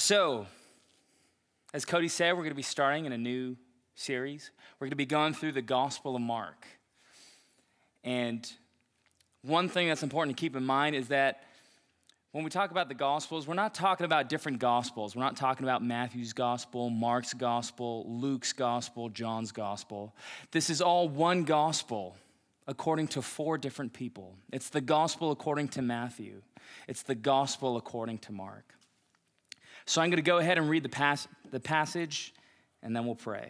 So, as Cody said, we're going to be starting in a new series. We're going to be going through the Gospel of Mark. And one thing that's important to keep in mind is that when we talk about the Gospels, we're not talking about different Gospels. We're not talking about Matthew's Gospel, Mark's Gospel, Luke's Gospel, John's Gospel. This is all one Gospel according to four different people. It's the Gospel according to Matthew. It's the Gospel according to Mark. So I'm going to go ahead and read the passage, and then we'll pray.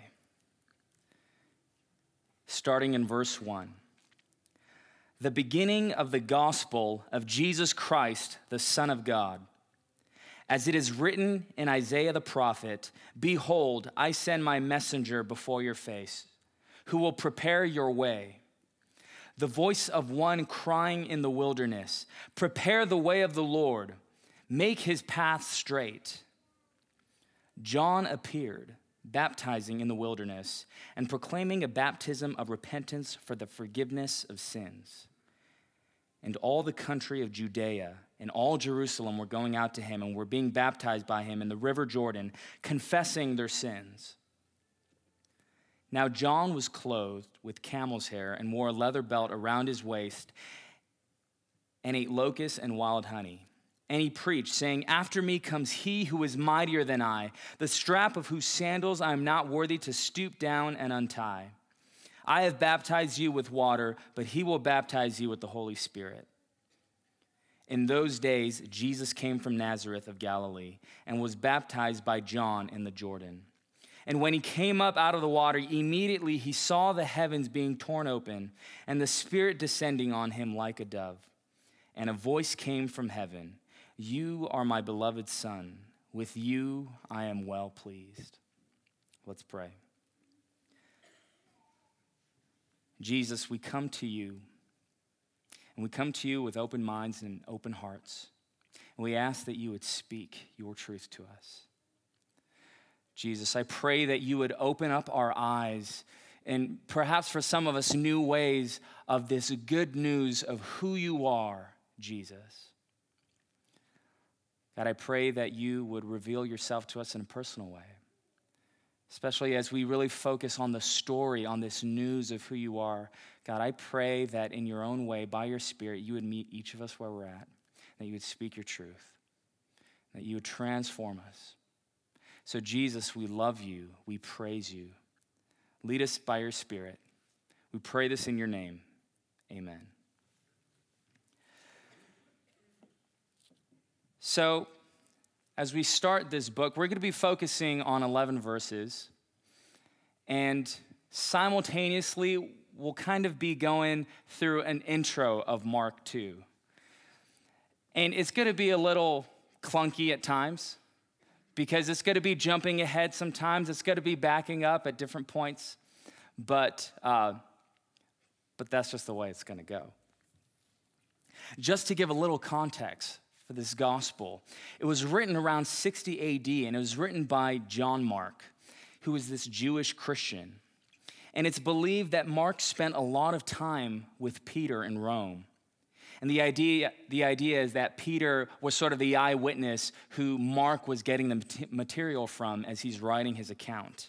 Starting in verse 1. The beginning of the gospel of Jesus Christ, the Son of God. As it is written in Isaiah the prophet, "Behold, I send my messenger before your face, who will prepare your way. The voice of one crying in the wilderness, prepare the way of the Lord, make his path straight." John appeared, baptizing in the wilderness and proclaiming a baptism of repentance for the forgiveness of sins. And all the country of Judea and all Jerusalem were going out to him and were being baptized by him in the river Jordan, confessing their sins. Now John was clothed with camel's hair and wore a leather belt around his waist and ate locusts and wild honey. And he preached, saying, "After me comes he who is mightier than I, the strap of whose sandals I am not worthy to stoop down and untie. I have baptized you with water, but he will baptize you with the Holy Spirit." In those days, Jesus came from Nazareth of Galilee and was baptized by John in the Jordan. And when he came up out of the water, immediately he saw the heavens being torn open and the Spirit descending on him like a dove. And a voice came from heaven, "You are my beloved Son. With you I am well pleased." Let's pray. Jesus, we come to you, and we come to you with open minds and open hearts. And we ask that you would speak your truth to us. Jesus, I pray that you would open up our eyes and perhaps for some of us new ways of this good news of who you are, Jesus. God, I pray that you would reveal yourself to us in a personal way, especially as we really focus on the story, on this news of who you are. God, I pray that in your own way, by your Spirit, you would meet each of us where we're at, that you would speak your truth, that you would transform us. So Jesus, we love you, we praise you. Lead us by your Spirit. We pray this in your name. Amen. So, as we start this book, we're going to be focusing on 11 verses, and simultaneously, we'll kind of be going through an intro of Mark 2. And it's going to be a little clunky at times, because it's going to be jumping ahead sometimes, it's going to be backing up at different points, but that's just the way it's going to go. Just to give a little context for this gospel, it was written around 60 AD, and it was written by John Mark, who was this Jewish Christian. And it's believed that Mark spent a lot of time with Peter in Rome. And the idea is that Peter was sort of the eyewitness who Mark was getting the material from as he's writing his account.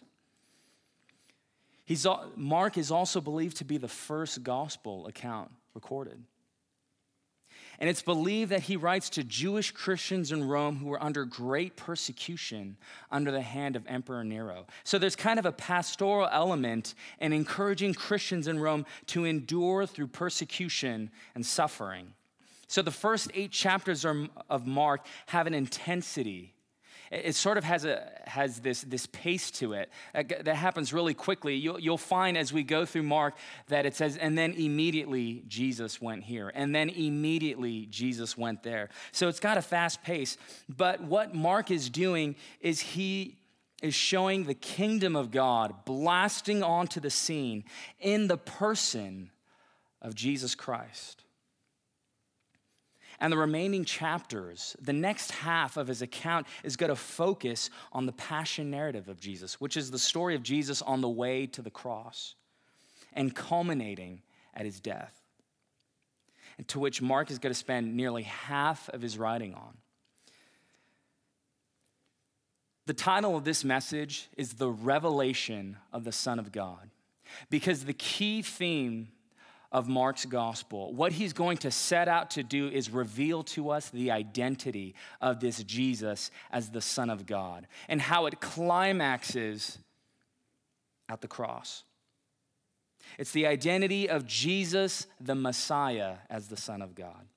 Mark is also believed to be the first gospel account recorded. And it's believed that he writes to Jewish Christians in Rome who were under great persecution under the hand of Emperor Nero. So there's kind of a pastoral element in encouraging Christians in Rome to endure through persecution and suffering. So the first 8 chapters of Mark have an intensity. It sort of has this pace to it that happens really quickly. You'll find as we go through Mark that it says, and then immediately Jesus went here, and then immediately Jesus went there. So it's got a fast pace. But what Mark is doing is he is showing the kingdom of God blasting onto the scene in the person of Jesus Christ. And the remaining chapters, the next half of his account is going to focus on the passion narrative of Jesus, which is the story of Jesus on the way to the cross and culminating at his death, and to which Mark is going to spend nearly half of his writing on. The title of this message is The Revelation of the Son of God, because the key theme of Mark's gospel, what he's going to set out to do is reveal to us the identity of this Jesus as the Son of God and how it climaxes at the cross. It's the identity of Jesus, the Messiah, as the Son of God.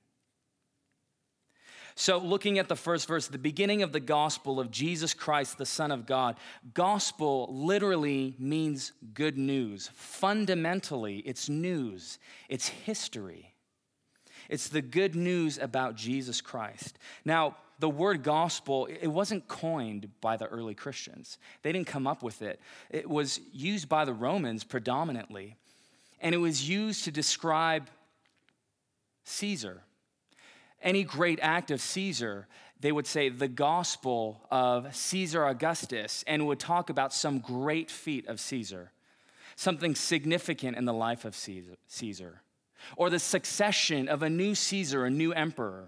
So looking at the first verse, the beginning of the gospel of Jesus Christ, the Son of God. Gospel literally means good news. Fundamentally, it's news. It's history. It's the good news about Jesus Christ. Now, the word gospel, it wasn't coined by the early Christians. They didn't come up with it. It was used by the Romans predominantly, and it was used to describe Caesar. Any great act of Caesar, they would say the gospel of Caesar Augustus, and would talk about some great feat of Caesar, something significant in the life of Caesar, or the succession of a new Caesar, a new emperor.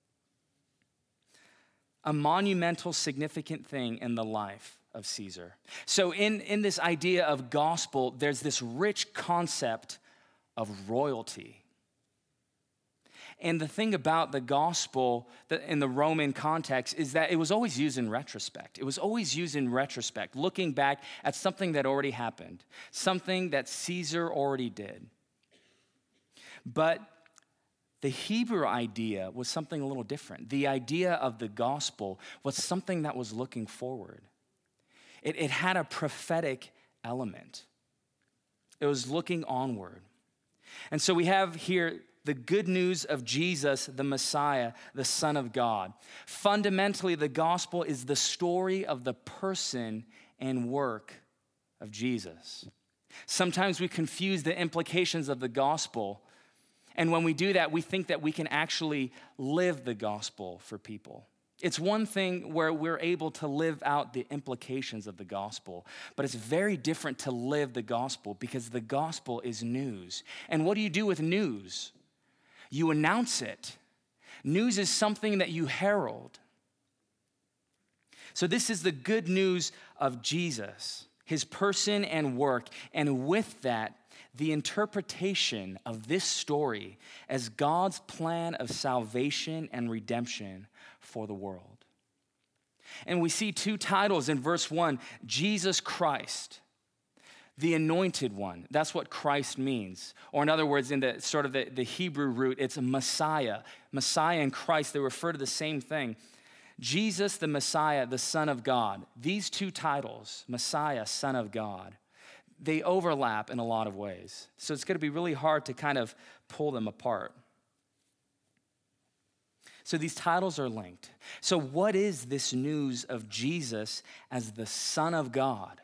A monumental, significant thing in the life of Caesar. So in this idea of gospel, there's this rich concept of royalty. And the thing about the gospel in the Roman context is that it was always used in retrospect. It was always used in retrospect, looking back at something that already happened, something that Caesar already did. But the Hebrew idea was something a little different. The idea of the gospel was something that was looking forward. It had a prophetic element. It was looking onward. And so we have here the good news of Jesus, the Messiah, the Son of God. Fundamentally, the gospel is the story of the person and work of Jesus. Sometimes we confuse the implications of the gospel, and when we do that, we think that we can actually live the gospel for people. It's one thing where we're able to live out the implications of the gospel, but it's very different to live the gospel because the gospel is news. And what do you do with news? You announce it. News is something that you herald. So this is the good news of Jesus, his person and work, and with that, the interpretation of this story as God's plan of salvation and redemption for the world. And we see two titles in verse 1, Jesus Christ, the anointed one. That's what Christ means. Or in other words, in the sort of the Hebrew root, it's a Messiah. Messiah and Christ, they refer to the same thing. Jesus, the Messiah, the Son of God. These two titles, Messiah, Son of God, they overlap in a lot of ways. So it's going to be really hard to kind of pull them apart. So these titles are linked. So what is this news of Jesus as the Son of God?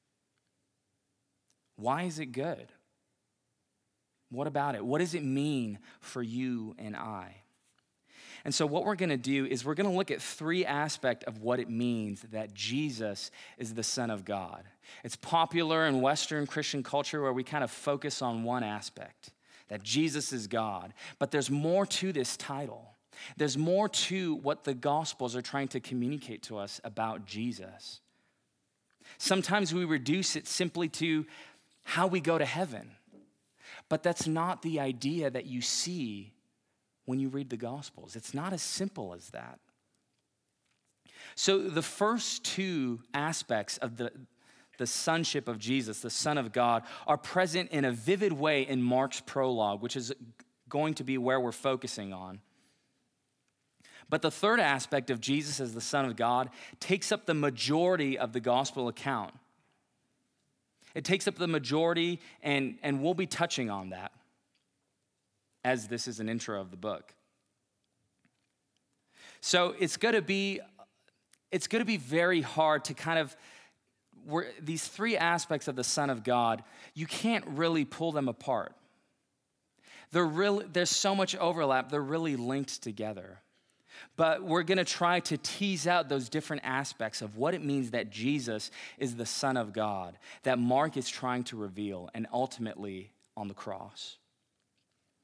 Why is it good? What about it? What does it mean for you and I? And so what we're going to do is we're going to look at three aspects of what it means that Jesus is the Son of God. It's popular in Western Christian culture where we kind of focus on one aspect, that Jesus is God. But there's more to this title. There's more to what the Gospels are trying to communicate to us about Jesus. Sometimes we reduce it simply to how we go to heaven. But that's not the idea that you see when you read the Gospels. It's not as simple as that. So the first two aspects of the sonship of Jesus, the Son of God, are present in a vivid way in Mark's prologue, which is going to be where we're focusing on. But the third aspect of Jesus as the Son of God takes up the majority of the gospel account. It takes up the majority, and we'll be touching on that as this is an intro of the book. So it's going to be very hard to kind of, these three aspects of the Son of God, you can't really pull them apart. There's so much overlap, they're really linked together. But we're going to try to tease out those different aspects of what it means that Jesus is the Son of God, that Mark is trying to reveal, and ultimately on the cross.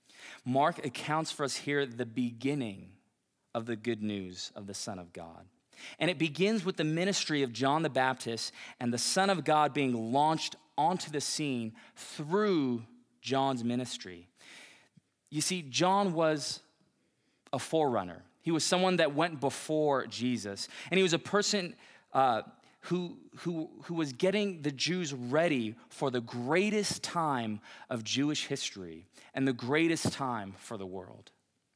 Mark accounts for us here the beginning of the good news of the Son of God. And it begins with the ministry of John the Baptist and the Son of God being launched onto the scene through John's ministry. You see, John was a forerunner. He was someone that went before Jesus. And he was a person who was getting the Jews ready for the greatest time of Jewish history and the greatest time for the world.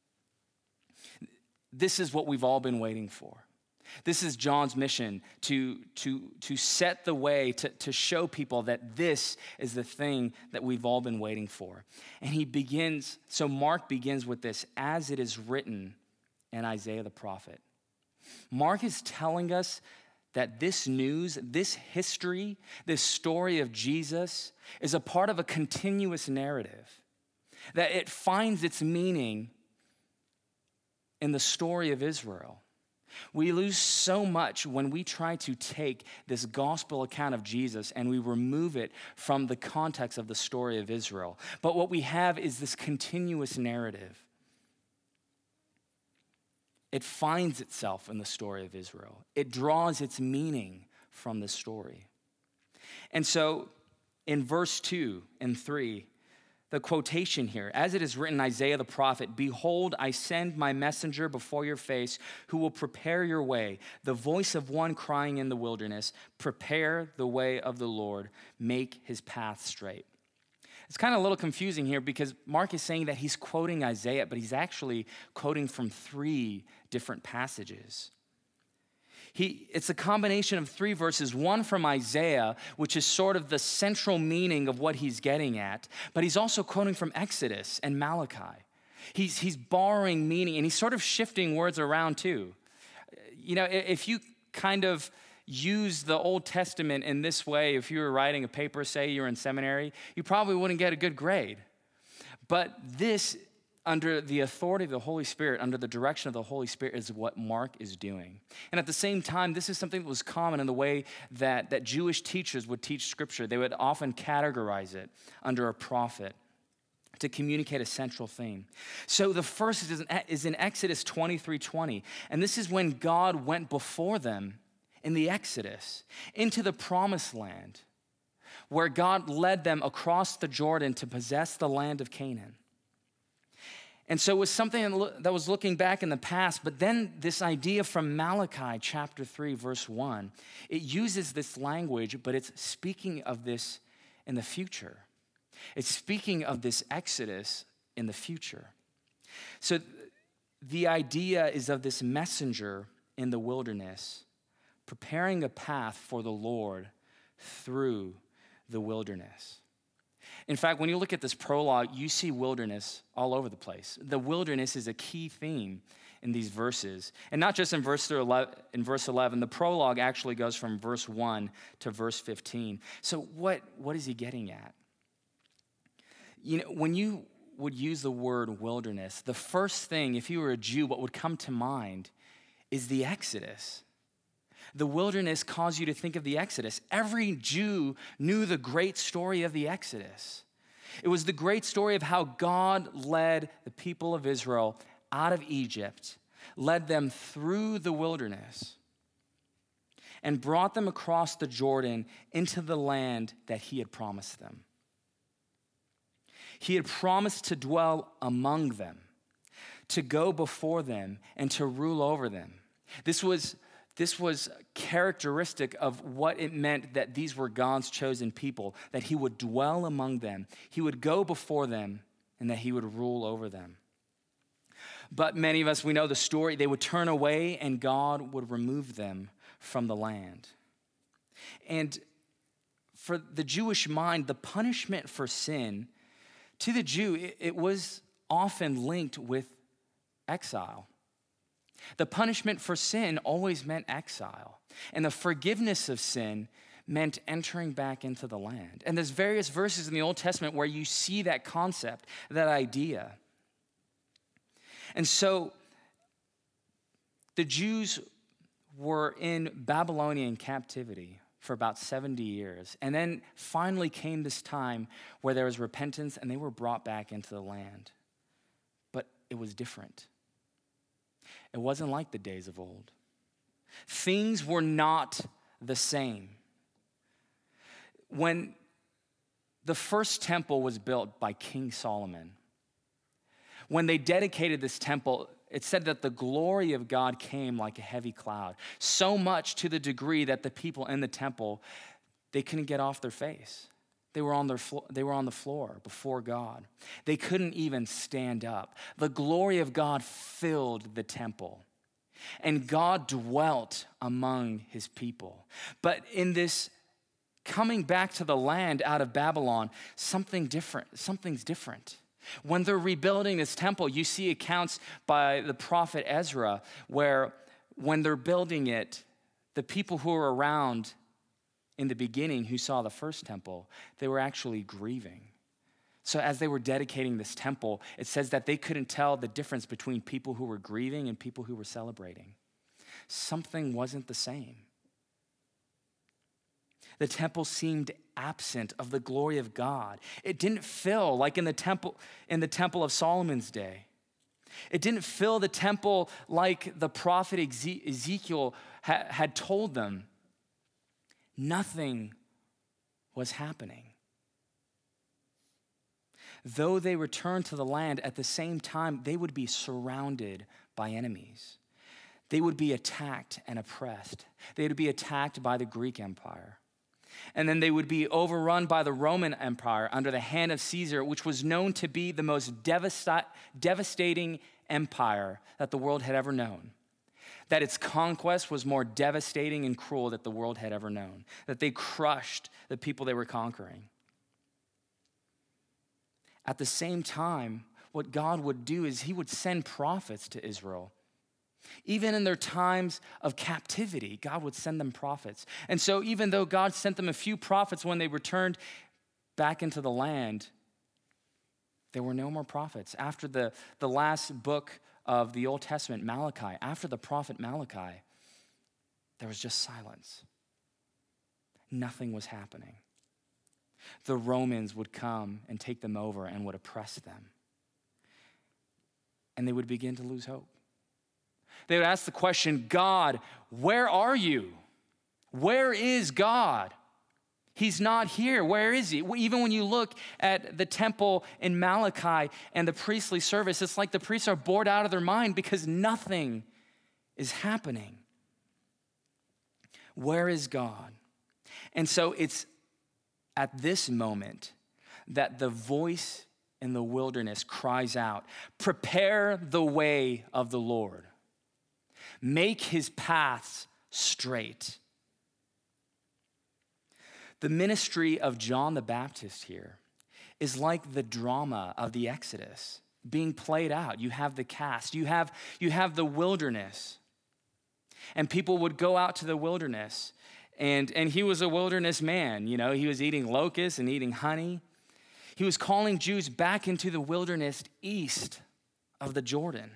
This is what we've all been waiting for. This is John's mission, to set the way, to show people that this is the thing that we've all been waiting for. And Mark begins with this, as it is written in Isaiah the prophet. Mark is telling us that this news, this history, this story of Jesus is a part of a continuous narrative, that it finds its meaning in the story of Israel. We lose so much when we try to take this gospel account of Jesus and we remove it from the context of the story of Israel. But what we have is this continuous narrative. It finds itself in the story of Israel. It draws its meaning from the story. And so in verse 2 and 3, the quotation here, as it is written in Isaiah the prophet, "Behold, I send my messenger before your face who will prepare your way, the voice of one crying in the wilderness, prepare the way of the Lord, make his path straight." It's kind of a little confusing here because Mark is saying that he's quoting Isaiah, but he's actually quoting from 3 different passages. It's a combination of 3 verses, one from Isaiah, which is sort of the central meaning of what he's getting at, but he's also quoting from Exodus and Malachi. He's borrowing meaning, and he's sort of shifting words around too. You know, if you kind of use the Old Testament in this way, if you were writing a paper, say you're in seminary, you probably wouldn't get a good grade. But this, under the authority of the Holy Spirit, under the direction of the Holy Spirit, is what Mark is doing. And at the same time, this is something that was common in the way that Jewish teachers would teach Scripture. They would often categorize it under a prophet to communicate a central theme. So the first is in Exodus 23:20, and this is when God went before them in the Exodus into the promised land, where God led them across the Jordan to possess the land of Canaan. And so it was something that was looking back in the past, but then this idea from Malachi chapter 3, verse 1, it uses this language, but it's speaking of this in the future. It's speaking of this Exodus in the future. So the idea is of this messenger in the wilderness, preparing a path for the Lord through the wilderness. In fact, when you look at this prologue, you see wilderness all over the place. The wilderness is a key theme in these verses. And not just in verse 11. The prologue actually goes from verse 1 to verse 15. So what is he getting at? You know, when you would use the word wilderness, the first thing, if you were a Jew, what would come to mind is the Exodus. The wilderness caused you to think of the Exodus. Every Jew knew the great story of the Exodus. It was the great story of how God led the people of Israel out of Egypt, led them through the wilderness, and brought them across the Jordan into the land that he had promised them. He had promised to dwell among them, to go before them, and to rule over them. This was characteristic of what it meant that these were God's chosen people, that he would dwell among them, he would go before them, and that he would rule over them. But many of us, we know the story, they would turn away and God would remove them from the land. And for the Jewish mind, the punishment for sin, to the Jew, it was often linked with exile. The punishment for sin always meant exile. And the forgiveness of sin meant entering back into the land. And there's various verses in the Old Testament where you see that concept, that idea. And so the Jews were in Babylonian captivity for about 70 years. And then finally came this time where there was repentance and they were brought back into the land. But it was different. It wasn't like the days of old. Things were not the same. When the first temple was built by King Solomon, when they dedicated this temple, it said that the glory of God came like a heavy cloud, so much to the degree that the people in the temple, they couldn't get off their face. They were on the floor before God. They couldn't even stand up. The glory of God filled the temple, and God dwelt among his people. But in this coming back to the land out of Babylon, something's different. When they're rebuilding this temple, you see accounts by the prophet Ezra where when they're building it, the people who were around in the beginning who saw the first temple, they were actually grieving. So as they were dedicating this temple, it says that they couldn't tell the difference between people who were grieving and people who were celebrating. Something wasn't the same. The temple seemed absent of the glory of God. It didn't fill like in the temple of Solomon's day. It didn't fill the temple like the prophet Ezekiel had told them. Nothing was happening. Though they returned to the land, at the same time, they would be surrounded by enemies. They would be attacked and oppressed. They would be attacked by the Greek Empire. And then they would be overrun by the Roman Empire under the hand of Caesar, which was known to be the most devastating empire that the world had ever known. That its conquest was more devastating and cruel that the world had ever known. That they crushed the people they were conquering. At the same time, what God would do is he would send prophets to Israel. Even in their times of captivity, God would send them prophets. And so even though God sent them a few prophets when they returned back into the land, there were no more prophets. After the last book of the Old Testament, Malachi, after the prophet Malachi, there was just silence. Nothing was happening. The Romans would come and take them over and would oppress them. And they would begin to lose hope. They would ask the question, God, where are you? Where is God? He's not here. Where is he? Even when you look at the temple in Malachi and the priestly service, it's like the priests are bored out of their mind because nothing is happening. Where is God? And so it's at this moment that the voice in the wilderness cries out, prepare the way of the Lord. Make his paths straight. The ministry of John the Baptist here is like the drama of the Exodus being played out. You have the cast, you have the wilderness. And people would go out to the wilderness. And he was a wilderness man, you know, he was eating locusts and eating honey. He was calling Jews back into the wilderness east of the Jordan.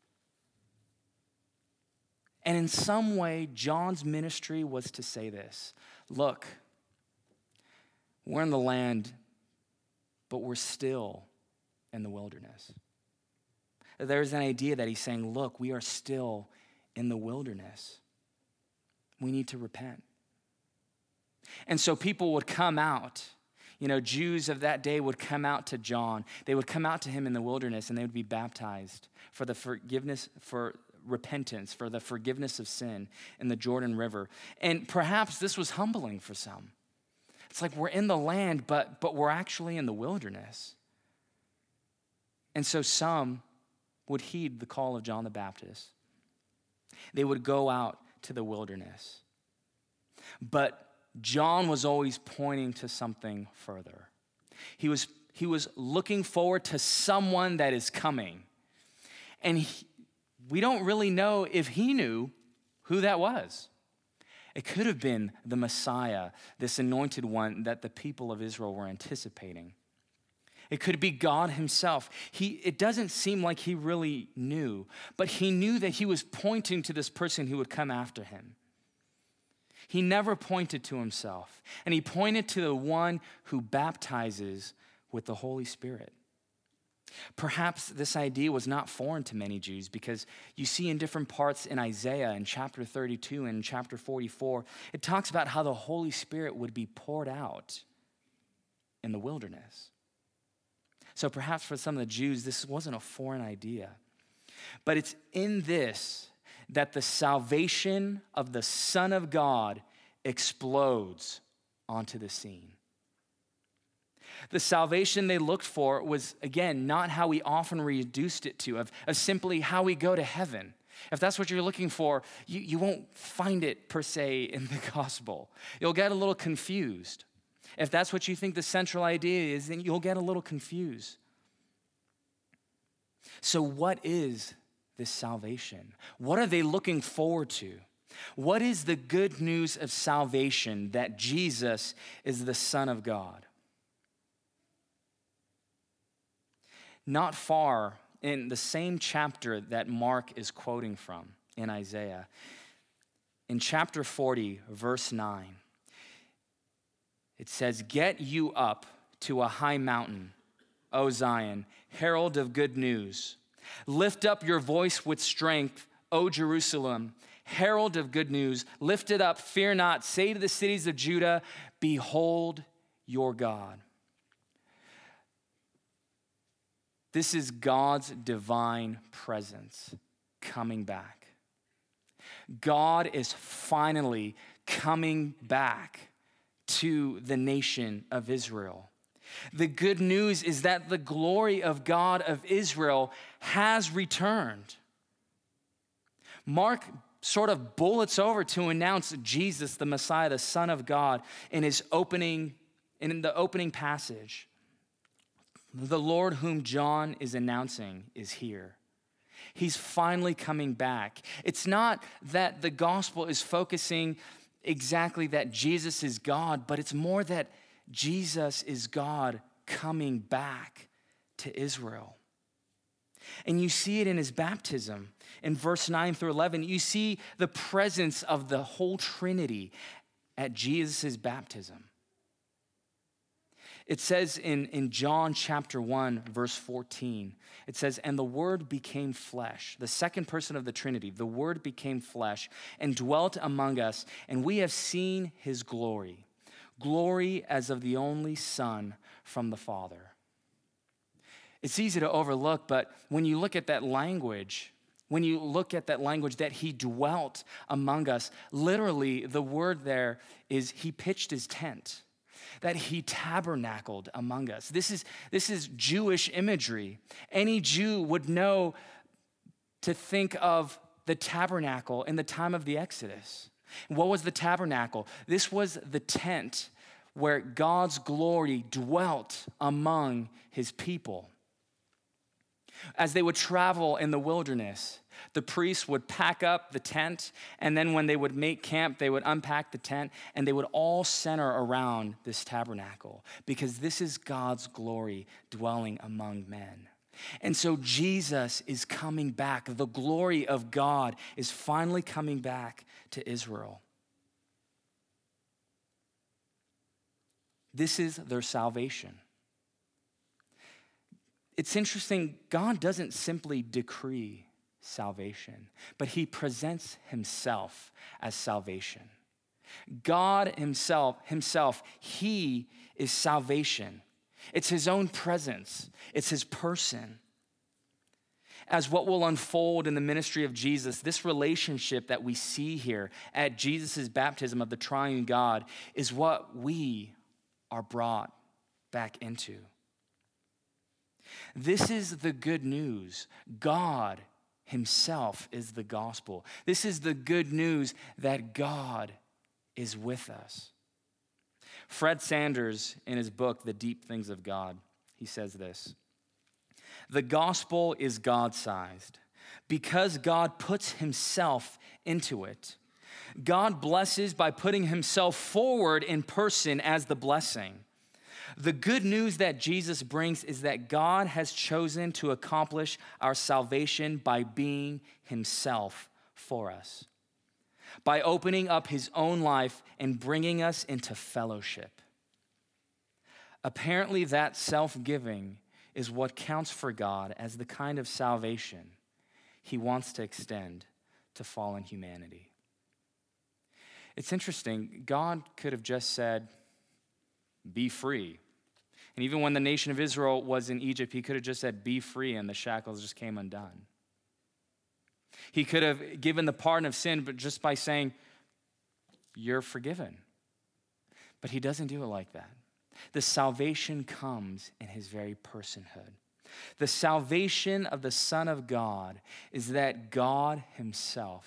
And in some way, John's ministry was to say this, look, we're in the land, but we're still in the wilderness. There's an idea that he's saying, look, we are still in the wilderness. We need to repent. And so people would come out, you know, Jews of that day would come out to John. They would come out to him in the wilderness and they would be baptized for the forgiveness, for repentance, for the forgiveness of sin in the Jordan River. And perhaps this was humbling for some. It's like we're in the land, but we're actually in the wilderness. And so some would heed the call of John the Baptist. They would go out to the wilderness. But John was always pointing to something further. He was looking forward to someone that is coming. And we don't really know if he knew who that was. It could have been the Messiah, this anointed one that the people of Israel were anticipating. It could be God himself. It doesn't seem like he really knew, but he knew that he was pointing to this person who would come after him. He never pointed to himself, and he pointed to the one who baptizes with the Holy Spirit. Perhaps this idea was not foreign to many Jews because you see in different parts in Isaiah in chapter 32 and chapter 44, it talks about how the Holy Spirit would be poured out in the wilderness. So perhaps for some of the Jews, this wasn't a foreign idea. But it's in this that the salvation of the Son of God explodes onto the scene. The salvation they looked for was, again, not how we often reduced it to, of simply how we go to heaven. If that's what you're looking for, you won't find it per se in the gospel. You'll get a little confused. If that's what you think the central idea is, then you'll get a little confused. So what is this salvation? What are they looking forward to? What is the good news of salvation that Jesus is the Son of God? Not far in the same chapter that Mark is quoting from in Isaiah, in chapter 40, verse 9, it says, "Get you up to a high mountain, O Zion, herald of good news. Lift up your voice with strength, O Jerusalem, herald of good news. Lift it up, fear not. Say to the cities of Judah, behold your God." This is God's divine presence coming back. God is finally coming back to the nation of Israel. The good news is that the glory of God of Israel has returned. Mark sort of bullets over to announce Jesus, the Messiah, the Son of God, in the opening passage. The Lord whom John is announcing is here. He's finally coming back. It's not that the gospel is focusing exactly that Jesus is God, but it's more that Jesus is God coming back to Israel. And you see it in his baptism. In verse 9 through 11, you see the presence of the whole Trinity at Jesus' baptism. It says in John chapter 1, verse 14, it says, "And the Word became flesh," the second person of the Trinity, the Word became flesh and dwelt among us, and we have seen his glory, glory as of the only Son from the Father. It's easy to overlook, but when you look at that language, that he dwelt among us, literally the word there is he pitched his tent, that he tabernacled among us. This is Jewish imagery. Any Jew would know to think of the tabernacle in the time of the Exodus. What was the tabernacle? This was the tent where God's glory dwelt among his people. As they would travel in the wilderness, the priests would pack up the tent, and then when they would make camp, they would unpack the tent, and they would all center around this tabernacle, because this is God's glory dwelling among men. And so Jesus is coming back. The glory of God is finally coming back to Israel. This is their salvation. It's interesting, God doesn't simply decree salvation, but he presents himself as salvation. God himself, he is salvation. It's his own presence. It's his person. As what will unfold in the ministry of Jesus, this relationship that we see here at Jesus' baptism of the triune God is what we are brought back into. This is the good news. God himself is the gospel. This is the good news that God is with us. Fred Sanders, in his book, The Deep Things of God, he says this: "The gospel is God-sized because God puts himself into it. God blesses by putting himself forward in person as the blessing. The good news that Jesus brings is that God has chosen to accomplish our salvation by being himself for us, by opening up his own life and bringing us into fellowship. Apparently, that self-giving is what counts for God as the kind of salvation he wants to extend to fallen humanity. It's interesting. God could have just said, be free. And even when the nation of Israel was in Egypt, he could have just said, be free, and the shackles just came undone. He could have given the pardon of sin, but just by saying, you're forgiven. But he doesn't do it like that. The salvation comes in his very personhood. The salvation of the Son of God is that God himself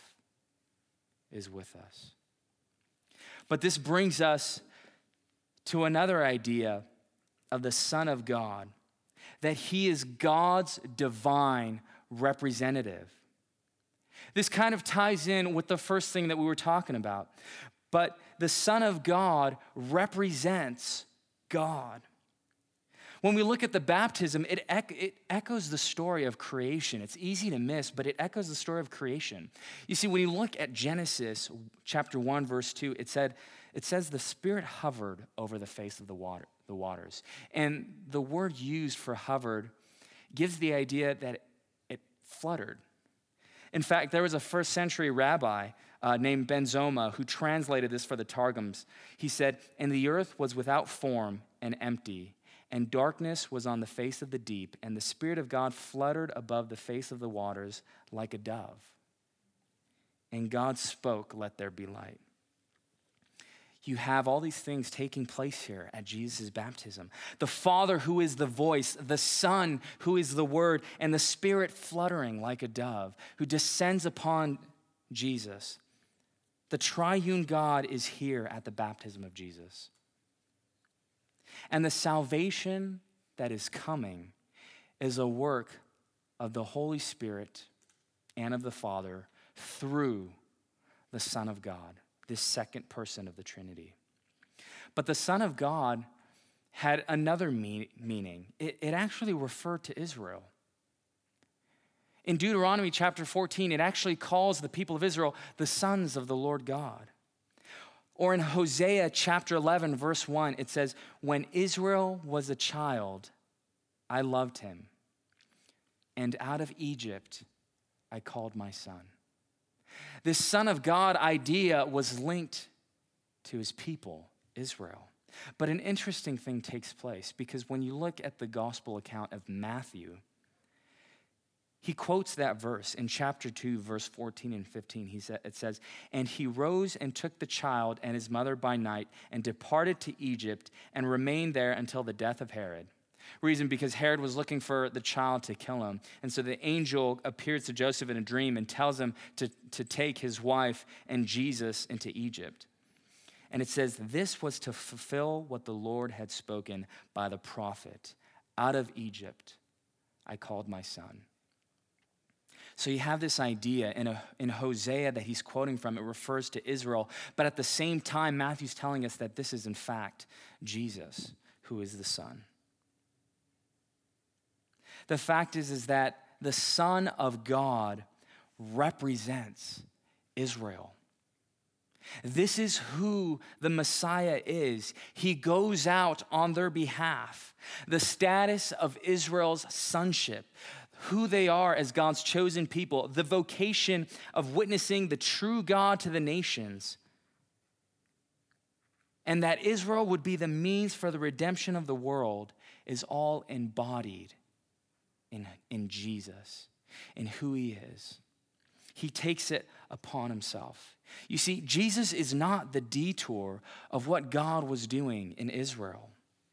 is with us. But this brings us to another idea of the Son of God, that he is God's divine representative. This kind of ties in with the first thing that we were talking about. But the Son of God represents God. When we look at the baptism, it echoes the story of creation. It's easy to miss, but it echoes the story of creation. You see, when you look at Genesis chapter 1, verse 2, it says the Spirit hovered over the face of the waters. And the word used for hovered gives the idea that it fluttered. In fact, there was a first century rabbi named Ben Zoma who translated this for the Targums. He said, and the earth was without form and empty, and darkness was on the face of the deep, and the Spirit of God fluttered above the face of the waters like a dove. And God spoke, let there be light. You have all these things taking place here at Jesus' baptism. The Father who is the voice, the Son who is the Word, and the Spirit fluttering like a dove who descends upon Jesus. The triune God is here at the baptism of Jesus. And the salvation that is coming is a work of the Holy Spirit and of the Father through the Son of God, this second person of the Trinity. But the Son of God had another meaning. It actually referred to Israel. In Deuteronomy chapter 14, it actually calls the people of Israel the sons of the Lord God. Or in Hosea chapter 11, verse 1, it says, when Israel was a child, I loved him, and out of Egypt I called my son. This Son of God idea was linked to his people, Israel. But an interesting thing takes place, because when you look at the gospel account of Matthew, he quotes that verse in chapter 2, verse 14 and 15. It says, and he rose and took the child and his mother by night and departed to Egypt and remained there until the death of Herod. Reason, because Herod was looking for the child to kill him. And so the angel appears to Joseph in a dream and tells him to take his wife and Jesus into Egypt. And it says, this was to fulfill what the Lord had spoken by the prophet. Out of Egypt I called my son. So you have this idea in Hosea that he's quoting from. It refers to Israel. But at the same time, Matthew's telling us that this is in fact Jesus, who is the Son. The fact is that the Son of God represents Israel. This is who the Messiah is. He goes out on their behalf. The status of Israel's sonship, who they are as God's chosen people, the vocation of witnessing the true God to the nations, and that Israel would be the means for the redemption of the world is all embodied in Jesus, in who he is. He takes it upon himself. You see, Jesus is not the detour of what God was doing in Israel.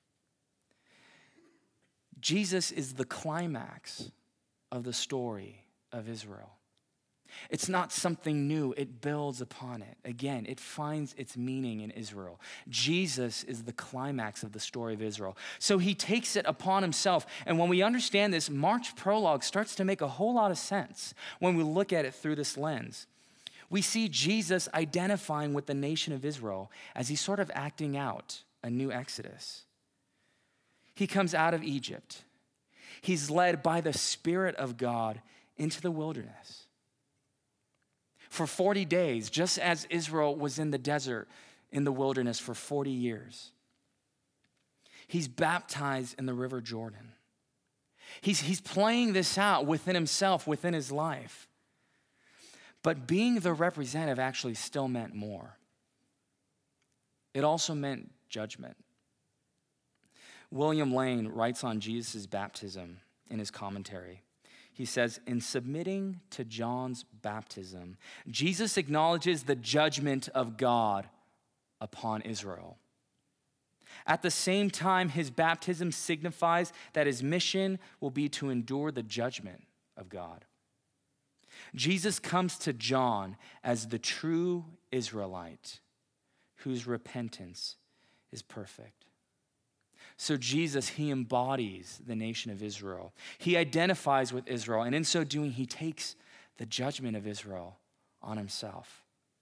Jesus is the climax of the story of Israel. It's not something new. It builds upon it. Again, it finds its meaning in Israel. Jesus is the climax of the story of Israel. So he takes it upon himself. And when we understand this, Mark's prologue starts to make a whole lot of sense when we look at it through this lens. We see Jesus identifying with the nation of Israel as he's sort of acting out a new exodus. He comes out of Egypt. He's led by the Spirit of God into the wilderness. For 40 days, just as Israel was in the desert, in the wilderness for 40 years. He's baptized in the river Jordan. He's playing this out within himself, within his life. But being the representative actually still meant more. It also meant judgment. William Lane writes on Jesus' baptism in his commentary. He says, in submitting to John's baptism, Jesus acknowledges the judgment of God upon Israel. At the same time, his baptism signifies that his mission will be to endure the judgment of God. Jesus comes to John as the true Israelite whose repentance is perfect. So Jesus, he embodies the nation of Israel. He identifies with Israel, and in so doing, he takes the judgment of Israel on himself.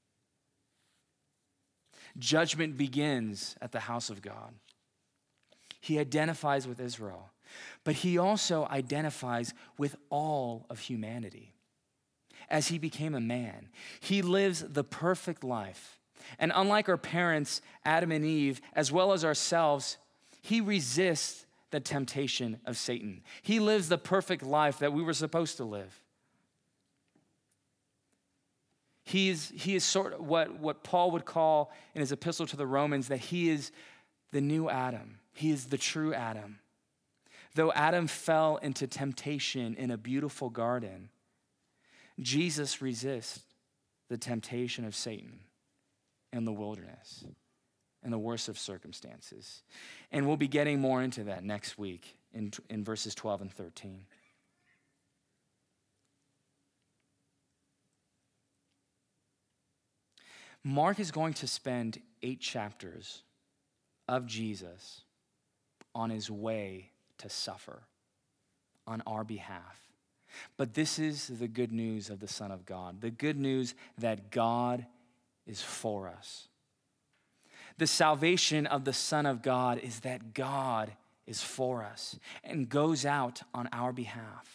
Judgment begins at the house of God. He identifies with Israel, but he also identifies with all of humanity. As he became a man, he lives the perfect life. And unlike our parents, Adam and Eve, as well as ourselves, he resists the temptation of Satan. He lives the perfect life that we were supposed to live. He is sort of what Paul would call in his epistle to the Romans, that he is the new Adam. He is the true Adam. Though Adam fell into temptation in a beautiful garden, Jesus resists the temptation of Satan in the wilderness, in the worst of circumstances. And we'll be getting more into that next week in verses 12 and 13. Mark is going to spend 8 chapters of Jesus on his way to suffer on our behalf. But this is the good news of the Son of God, the good news that God is for us. The salvation of the Son of God is that God is for us and goes out on our behalf.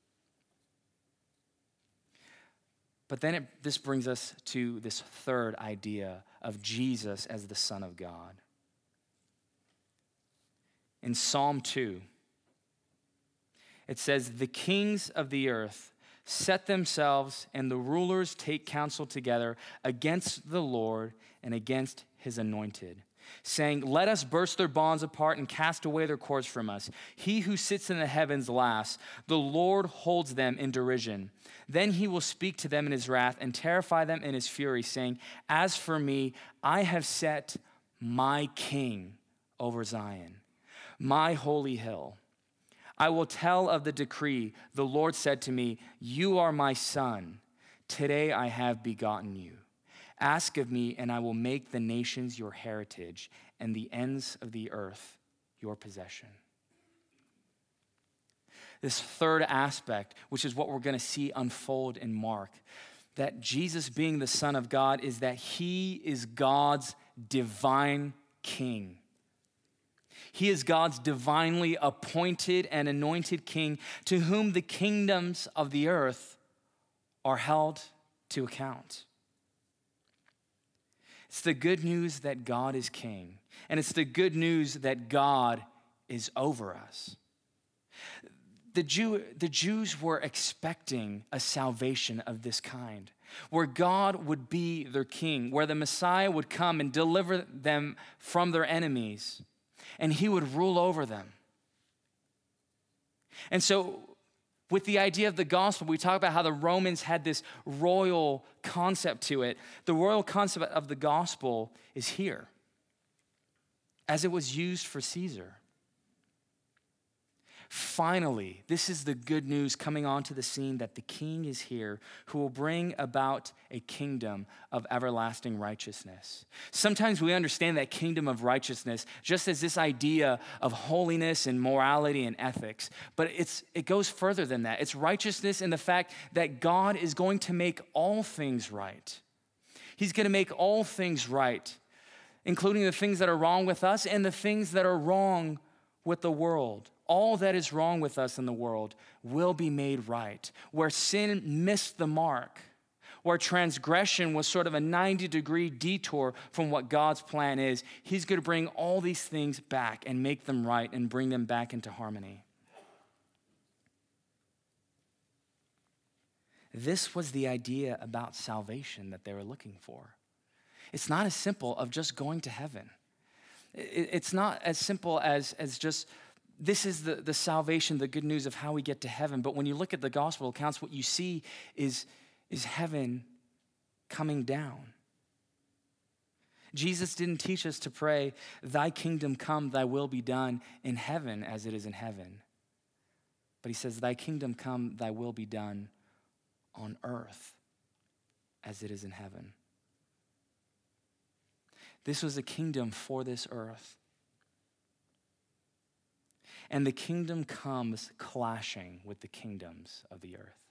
But then this brings us to this third idea of Jesus as the Son of God. In Psalm 2, it says, the kings of the earth set themselves and the rulers take counsel together against the Lord and against his anointed, saying, let us burst their bonds apart and cast away their cords from us. He who sits in the heavens laughs. The Lord holds them in derision. Then he will speak to them in his wrath and terrify them in his fury, saying, as for me, I have set my king over Zion, my holy hill. I will tell of the decree. The Lord said to me, you are my son. Today I have begotten you. Ask of me, and I will make the nations your heritage and the ends of the earth your possession. This third aspect, which is what we're going to see unfold in Mark, that Jesus being the Son of God is that he is God's divine king. He is God's divinely appointed and anointed king to whom the kingdoms of the earth are held to account. It's the good news that God is king, and it's the good news that God is over us. The Jews were expecting a salvation of this kind, where God would be their king, where the Messiah would come and deliver them from their enemies, and he would rule over them. And so with the idea of the gospel, we talk about how the Romans had this royal concept to it. The royal concept of the gospel is here, as it was used for Caesar. Finally, this is the good news coming onto the scene that the king is here who will bring about a kingdom of everlasting righteousness. Sometimes we understand that kingdom of righteousness just as this idea of holiness and morality and ethics, but it goes further than that. It's righteousness in the fact that God is going to make all things right. He's going to make all things right, including the things that are wrong with us and the things that are wrong with the world. All that is wrong with us in the world will be made right. Where sin missed the mark, where transgression was sort of a 90-degree detour from what God's plan is, he's going to bring all these things back and make them right and bring them back into harmony. This was the idea about salvation that they were looking for. It's not as simple of just going to heaven. It's not as simple as just, this is the salvation, the good news of how we get to heaven. But when you look at the gospel accounts, what you see is heaven coming down. Jesus didn't teach us to pray, thy kingdom come, thy will be done in heaven as it is in heaven. But he says, thy kingdom come, thy will be done on earth as it is in heaven. This was a kingdom for this earth. And the kingdom comes clashing with the kingdoms of the earth.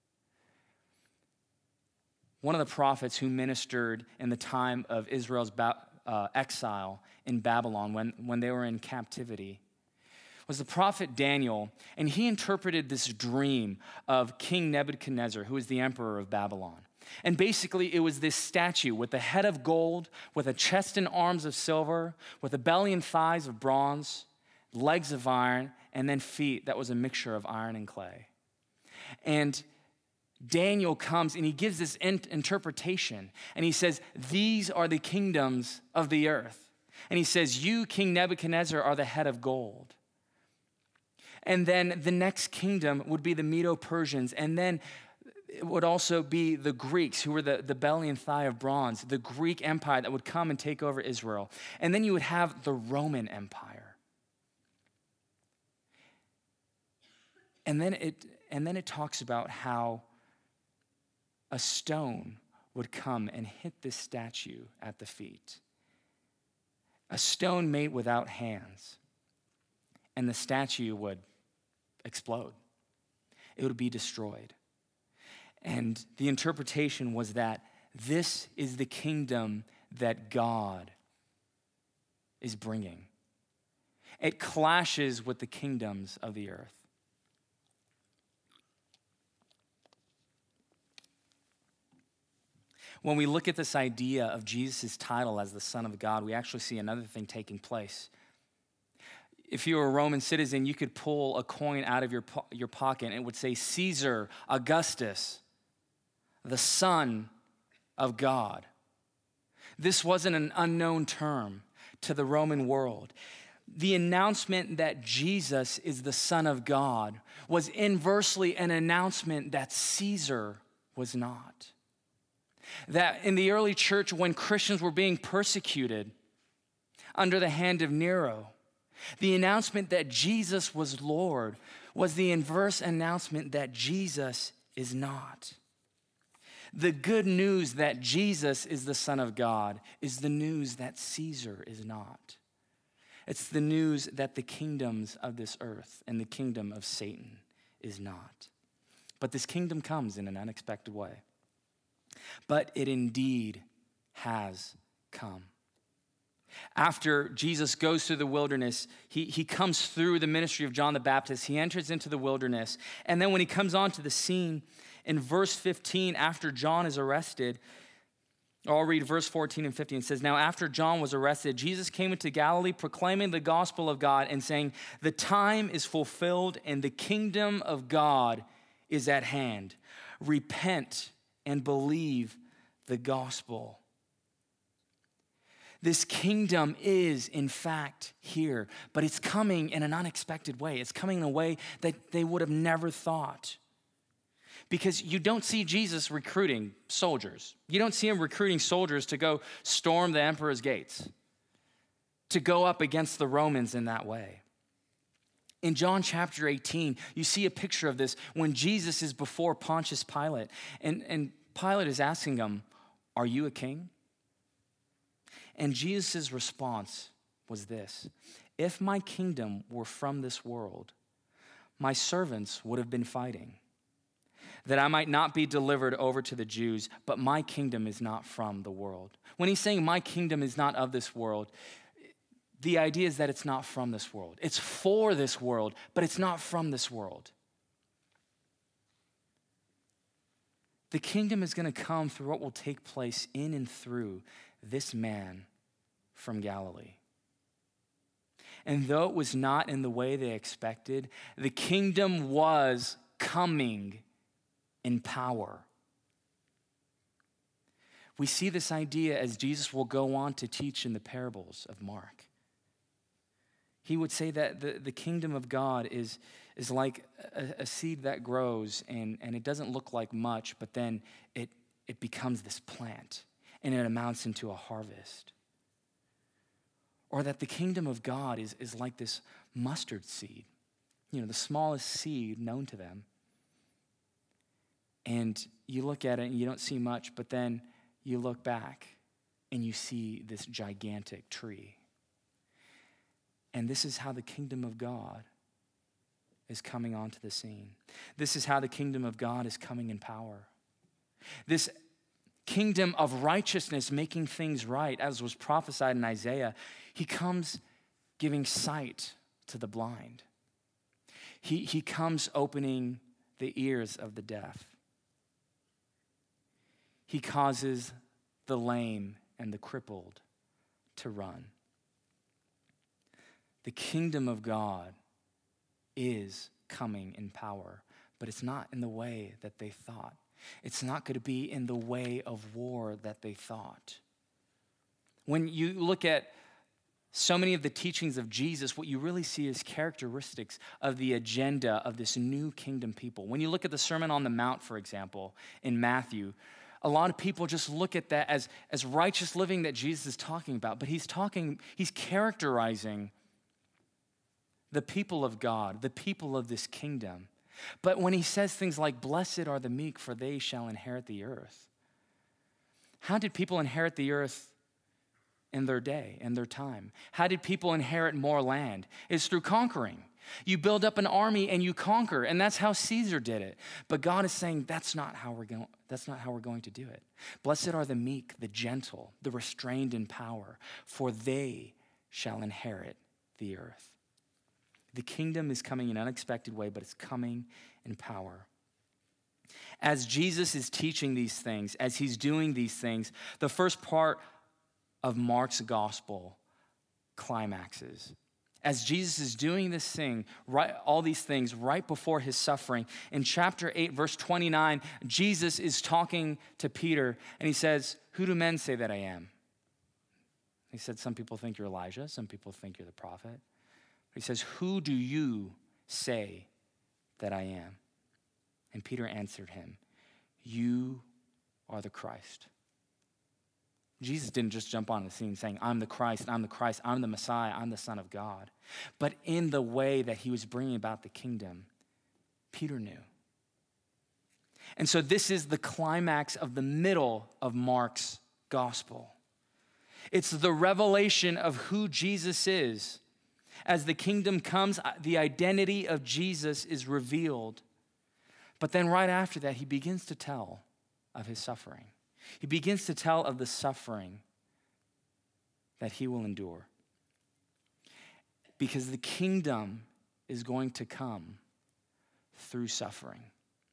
One of the prophets who ministered in the time of Israel's exile in Babylon when they were in captivity was the prophet Daniel, and he interpreted this dream of King Nebuchadnezzar, who was the emperor of Babylon. And basically, it was this statue with a head of gold, with a chest and arms of silver, with a belly and thighs of bronze, legs of iron, and then feet that was a mixture of iron and clay. And Daniel comes and he gives this interpretation, and he says, these are the kingdoms of the earth. And he says, you, King Nebuchadnezzar, are the head of gold. And then the next kingdom would be the Medo-Persians, and then it would also be the Greeks, who were the belly and thigh of bronze, the Greek Empire that would come and take over Israel. And then you would have the Roman Empire. And then it talks about how a stone would come and hit this statue at the feet. A stone made without hands. And the statue would explode. It would be destroyed. And the interpretation was that this is the kingdom that God is bringing. It clashes with the kingdoms of the earth. When we look at this idea of Jesus' title as the Son of God, we actually see another thing taking place. If you were a Roman citizen, you could pull a coin out of your pocket and it would say Caesar Augustus, the Son of God. This wasn't an unknown term to the Roman world. The announcement that Jesus is the Son of God was inversely an announcement that Caesar was not. That in the early church, when Christians were being persecuted under the hand of Nero, the announcement that Jesus was Lord was the inverse announcement that Jesus is not. The good news that Jesus is the Son of God is the news that Caesar is not. It's the news that the kingdoms of this earth and the kingdom of Satan is not. But this kingdom comes in an unexpected way. But it indeed has come. After Jesus goes through the wilderness, he comes through the ministry of John the Baptist. He enters into the wilderness. And then when he comes onto the scene, in verse 15, after John is arrested, I'll read verse 14 and 15. It says, now after John was arrested, Jesus came into Galilee proclaiming the gospel of God and saying, the time is fulfilled and the kingdom of God is at hand. Repent and believe the gospel. This kingdom is, in fact, here, but it's coming in an unexpected way. It's coming in a way that they would have never thought. Because you don't see Jesus recruiting soldiers. You don't see him recruiting soldiers to go storm the emperor's gates, to go up against the Romans in that way. In John chapter 18, you see a picture of this when Jesus is before Pontius Pilate, and Pilate is asking him, are you a king? And Jesus' response was this: if my kingdom were from this world, my servants would have been fighting, that I might not be delivered over to the Jews, but my kingdom is not from the world. When he's saying my kingdom is not of this world, the idea is that it's not from this world. It's for this world, but it's not from this world. The kingdom is going to come through what will take place in and through this man from Galilee. And though it was not in the way they expected, the kingdom was coming in power. We see this idea as Jesus will go on to teach in the parables of Mark. He would say that the kingdom of God is like a seed that grows and it doesn't look like much, but then it becomes this plant and it amounts into a harvest. Or that the kingdom of God is like this mustard seed, the smallest seed known to them. And you look at it and you don't see much, but then you look back and you see this gigantic tree. And this is how the kingdom of God is coming onto the scene. This is how the kingdom of God is coming in power. This kingdom of righteousness, making things right, as was prophesied in Isaiah, he comes giving sight to the blind. He comes opening the ears of the deaf. He causes the lame and the crippled to run. The kingdom of God is coming in power, but it's not in the way that they thought. It's not going to be in the way of war that they thought. When you look at so many of the teachings of Jesus, what you really see is characteristics of the agenda of this new kingdom people. When you look at the Sermon on the Mount, for example, in Matthew, a lot of people just look at that as righteous living that Jesus is talking about, but he's characterizing the people of God, the people of this kingdom. But when he says things like, "Blessed are the meek, for they shall inherit the earth," how did people inherit the earth in their day, in their time? How did people inherit more land? It's through conquering. You build up an army and you conquer, and that's how Caesar did it. But God is saying that's not how we're going to do it. Blessed are the meek, the gentle, the restrained in power, for they shall inherit the earth. The kingdom is coming in an unexpected way, but it's coming in power. As Jesus is teaching these things, as he's doing these things, the first part of Mark's gospel climaxes. As Jesus is doing this thing, all these things right before his suffering, in chapter 8, verse 29, Jesus is talking to Peter, and he says, "Who do men say that I am?" He said, "Some people think you're Elijah, some people think you're the prophet." He says, "Who do you say that I am?" And Peter answered him, "You are the Christ." Jesus didn't just jump on the scene saying, "I'm the Christ, I'm the Christ, I'm the Messiah, I'm the Son of God." But in the way that he was bringing about the kingdom, Peter knew. And so this is the climax of the middle of Mark's gospel. It's the revelation of who Jesus is. As the kingdom comes, the identity of Jesus is revealed. But then right after that, he begins to tell of his suffering. He begins to tell of the suffering that he will endure. Because the kingdom is going to come through suffering.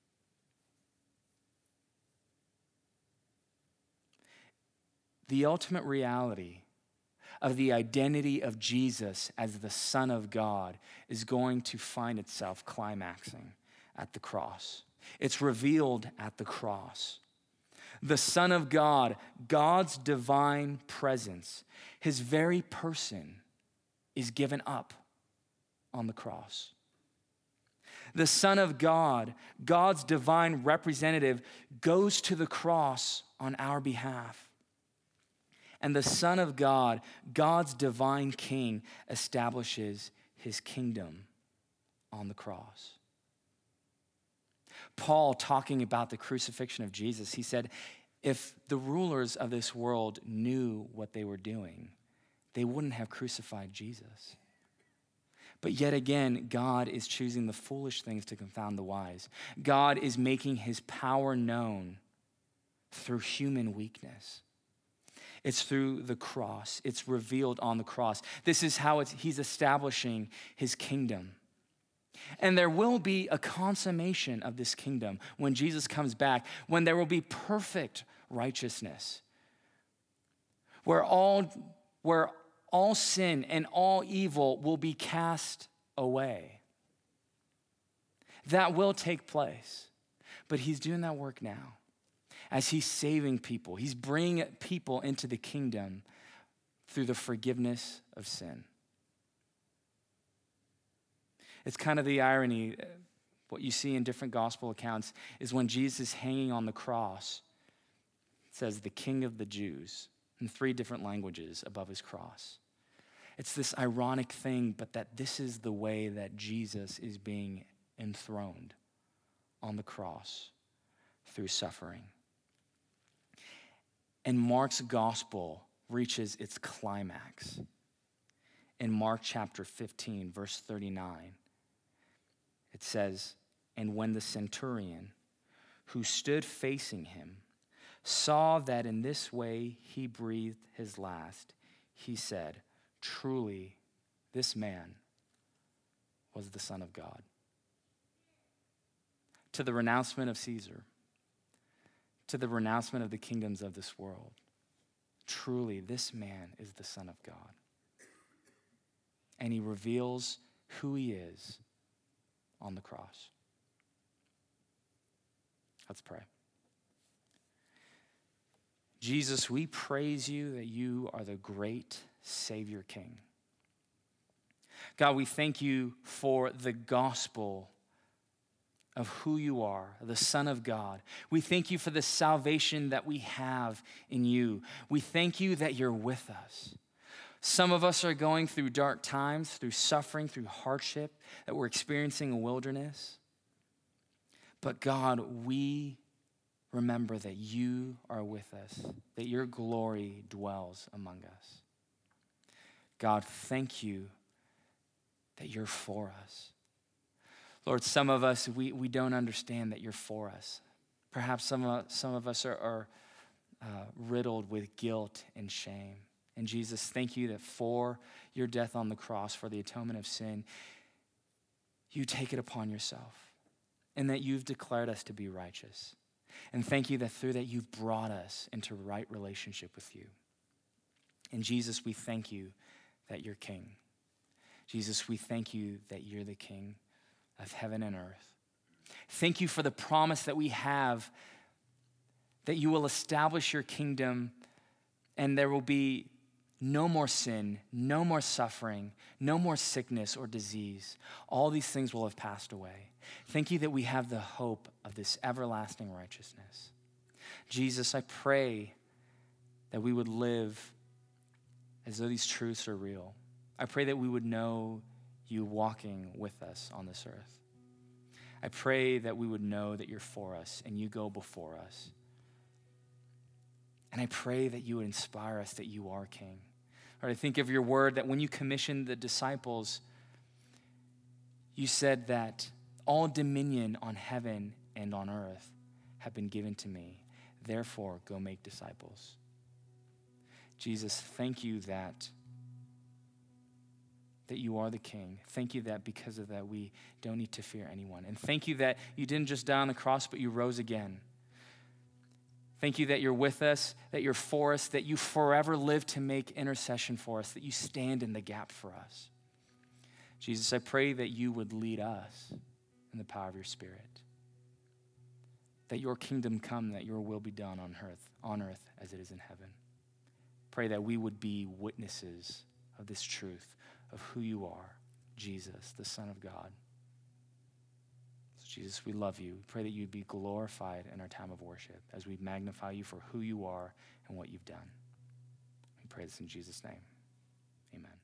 The ultimate reality of the identity of Jesus as the Son of God is going to find itself climaxing at the cross. It's revealed at the cross. The Son of God, God's divine presence, his very person is given up on the cross. The Son of God, God's divine representative, goes to the cross on our behalf. And the Son of God, God's divine King, establishes his kingdom on the cross. Paul, talking about the crucifixion of Jesus, he said, if the rulers of this world knew what they were doing, they wouldn't have crucified Jesus. But yet again, God is choosing the foolish things to confound the wise. God is making his power known through human weakness. It's through the cross. It's revealed on the cross. This is how he's establishing his kingdom. And there will be a consummation of this kingdom when Jesus comes back, when there will be perfect righteousness, where all sin and all evil will be cast away. That will take place. But he's doing that work now. As he's saving people, he's bringing people into the kingdom through the forgiveness of sin. It's kind of the irony, what you see in different gospel accounts is when Jesus is hanging on the cross, it says the King of the Jews in 3 different languages above his cross. It's this ironic thing, but that this is the way that Jesus is being enthroned on the cross through suffering. And Mark's gospel reaches its climax in Mark chapter 15, verse 39. It says, "And when the centurion who stood facing him saw that in this way he breathed his last, he said, 'Truly, this man was the Son of God.'" To the renouncement of Caesar, to the renouncement of the kingdoms of this world, truly, this man is the Son of God. And he reveals who he is on the cross. Let's pray. Jesus, we praise you that you are the great Savior King. God, we thank you for the gospel of who you are, the Son of God. We thank you for the salvation that we have in you. We thank you that you're with us. Some of us are going through dark times, through suffering, through hardship, that we're experiencing a wilderness. But God, we remember that you are with us, that your glory dwells among us. God, thank you that you're for us. Lord, some of us, we don't understand that you're for us. Perhaps some of us are riddled with guilt and shame. And Jesus, thank you that for your death on the cross, for the atonement of sin, you take it upon yourself and that you've declared us to be righteous. And thank you that through that you've brought us into right relationship with you. And Jesus, we thank you that you're King. Jesus, we thank you that you're the King of heaven and earth. Thank you for the promise that we have that you will establish your kingdom and there will be no more sin, no more suffering, no more sickness or disease. All these things will have passed away. Thank you that we have the hope of this everlasting righteousness. Jesus, I pray that we would live as though these truths are real. I pray that we would know you walking with us on this earth. I pray that we would know that you're for us and you go before us. And I pray that you would inspire us that you are King. Lord, I think of your word that when you commissioned the disciples, you said that all dominion on heaven and on earth have been given to me. Therefore, go make disciples. Jesus, thank you that you are the King. Thank you that because of that, we don't need to fear anyone. And thank you that you didn't just die on the cross, but you rose again. Thank you that you're with us, that you're for us, that you forever live to make intercession for us, that you stand in the gap for us. Jesus, I pray that you would lead us in the power of your Spirit, that your kingdom come, that your will be done on earth as it is in heaven. Pray that we would be witnesses of this truth, of who you are, Jesus, the Son of God. So Jesus, we love you. We pray that you'd be glorified in our time of worship as we magnify you for who you are and what you've done. We pray this in Jesus' name. Amen.